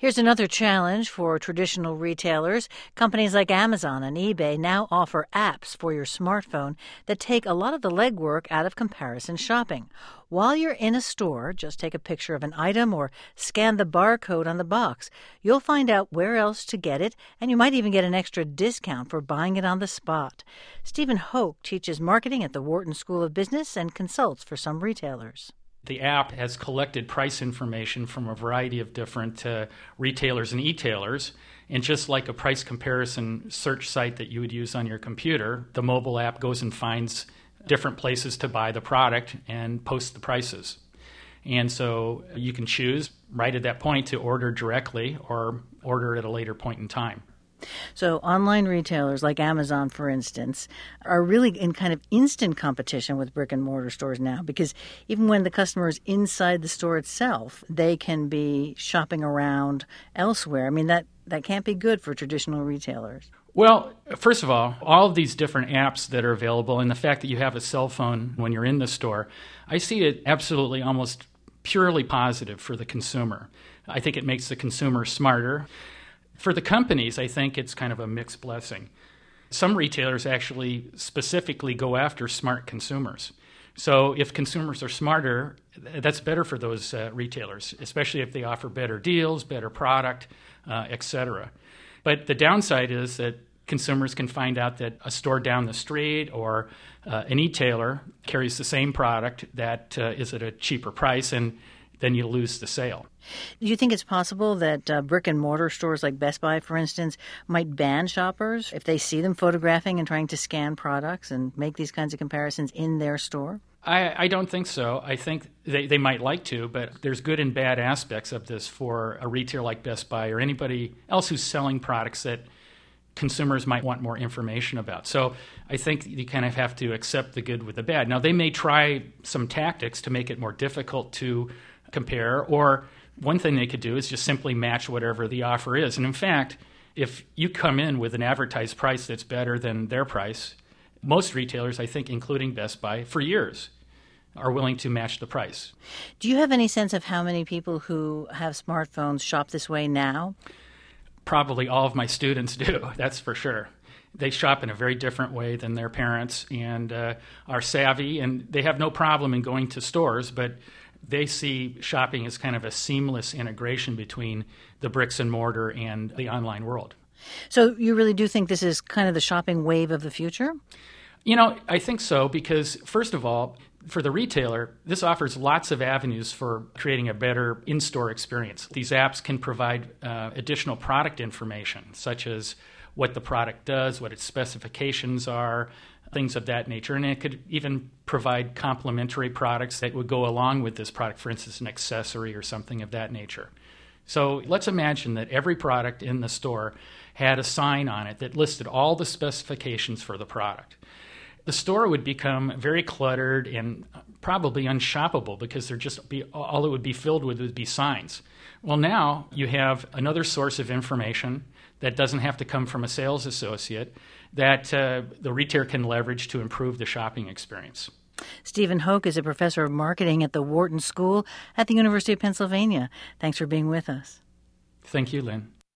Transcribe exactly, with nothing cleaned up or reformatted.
Here's another challenge for traditional retailers. Companies like Amazon and eBay now offer apps for your smartphone that take a lot of the legwork out of comparison shopping. While you're in a store, just take a picture of an item or scan the barcode on the box. You'll find out where else to get it, and you might even get an extra discount for buying it on the spot. Stephen Hoke teaches marketing at the Wharton School of Business and consults for some retailers. The app has collected price information from a variety of different uh, retailers and e-tailers. And just like a price comparison search site that you would use on your computer, the mobile app goes and finds different places to buy the product and posts the prices. And so you can choose right at that point to order directly or order at a later point in time. So online retailers like Amazon, for instance, are really in kind of instant competition with brick and mortar stores now, because even when the customer is inside the store itself, they can be shopping around elsewhere. I mean, that, that can't be good for traditional retailers. Well, first of all, all of these different apps that are available and the fact that you have a cell phone when you're in the store, I see it absolutely almost purely positive for the consumer. I think it makes the consumer smarter. For the companies, I think it's kind of a mixed blessing. Some retailers actually specifically go after smart consumers. So if consumers are smarter, that's better for those uh, retailers, especially if they offer better deals, better product, uh, et cetera. But the downside is that consumers can find out that a store down the street or uh, an e-tailer carries the same product that uh, is at a cheaper price, and then you lose the sale. Do you think it's possible that uh, brick and mortar stores like Best Buy, for instance, might ban shoppers if they see them photographing and trying to scan products and make these kinds of comparisons in their store? I, I don't think so. I think they, they might like to, but there's good and bad aspects of this for a retailer like Best Buy or anybody else who's selling products that consumers might want more information about. So I think you kind of have to accept the good with the bad. Now, they may try some tactics to make it more difficult to compare, or one thing they could do is just simply match whatever the offer is. And in fact, if you come in with an advertised price that's better than their price, most retailers, I think, including Best Buy, for years, are willing to match the price. Do you have any sense of how many people who have smartphones shop this way now? Probably all of my students do, that's for sure. They shop in a very different way than their parents and uh, are savvy, and they have no problem in going to stores, but they see shopping as kind of a seamless integration between the bricks and mortar and the online world. So you really do think this is kind of the shopping wave of the future? You know, I think so because, first of all, for the retailer, this offers lots of avenues for creating a better in-store experience. These apps can provide uh, additional product information, such as what the product does, what its specifications are, things of that nature. And it could even provide complementary products that would go along with this product, for instance, an accessory or something of that nature. So let's imagine that every product in the store had a sign on it that listed all the specifications for the product. The store would become very cluttered and probably unshoppable because there just be all it would be filled with would be signs. Well, now you have another source of information that doesn't have to come from a sales associate that uh, the retailer can leverage to improve the shopping experience. Stephen Hoke is a professor of marketing at the Wharton School at the University of Pennsylvania. Thanks for being with us. Thank you, Lynn.